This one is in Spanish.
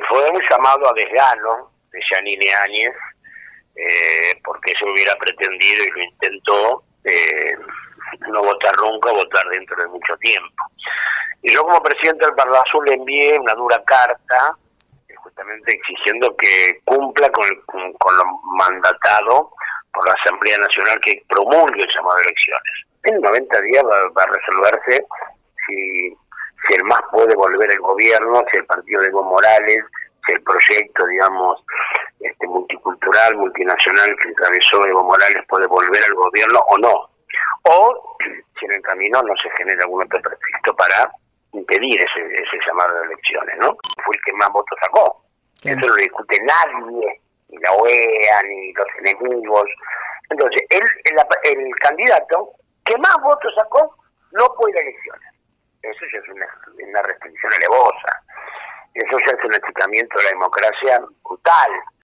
fue un llamado a desgano de Yanine Áñez, porque ella hubiera pretendido, y lo intentó, no votar nunca, votar dentro de mucho tiempo. Y yo como presidente del Parlasur le envié una dura carta, justamente exigiendo que cumpla con lo mandatado por la Asamblea Nacional, que promulgue el llamado a elecciones. En 90 días va a resolverse si el MAS puede volver al gobierno, si el partido de Evo Morales, si el proyecto, digamos, multicultural, multinacional que encabezó Evo Morales puede volver al gobierno o no. O si en el camino no se genera algún otro pretexto para impedir ese llamado de elecciones, ¿no? Fue el que más votos sacó. Eso no lo discute nadie, ni la OEA, ni los enemigos. Entonces, el candidato que más votos sacó no puede ir a elecciones. Eso ya es una restricción alevosa. Eso ya es un achicamiento de la democracia brutal.